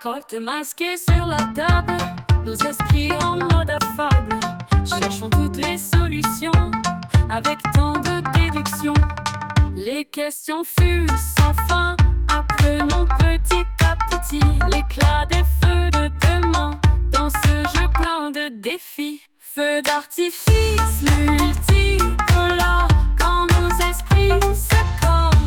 Cocktail masqué sur la table, nos esprits en mode affable. Cherchons toutes les solutions, avec tant de déduction. Les questions fusent sans fin, apprenons petit à petit l'éclat des feux de demain, dans ce jeu plein de défis. Feux d'artifice multicolores, quand nos esprits s'accordent.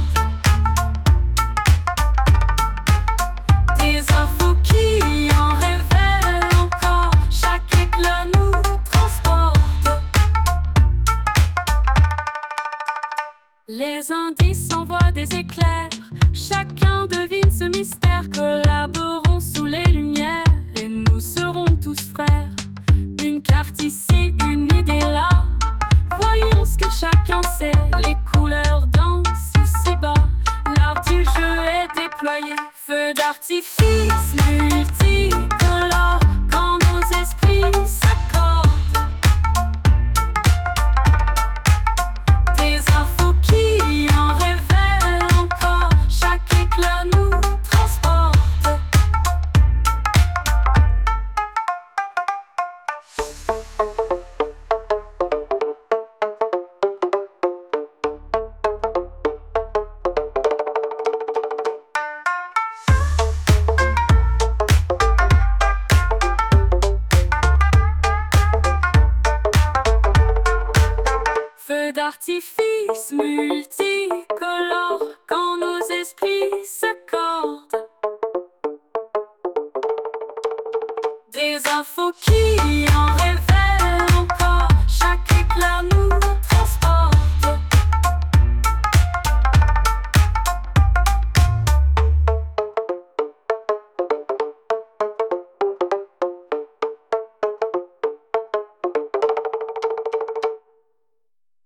Des infos qui en révèlent encore, chaque éclat nous transporte. Les indices envoient des éclairs, chacun devine ce mystère. Collaborons sous les lumières et nous serons tous frères. Une carte ici, une idée là, voyons ce que chacun sait. Les couleurs dansent ici bas, l'art du jeu est déployé. Feux d'artifice multicolores, quand nos esprits s'accordent. Des infos qui en révèlent encore, chaque éclat nous transporte. Feux d'artifice multicolores, quand nos esprits s'accordent. Des infos qui en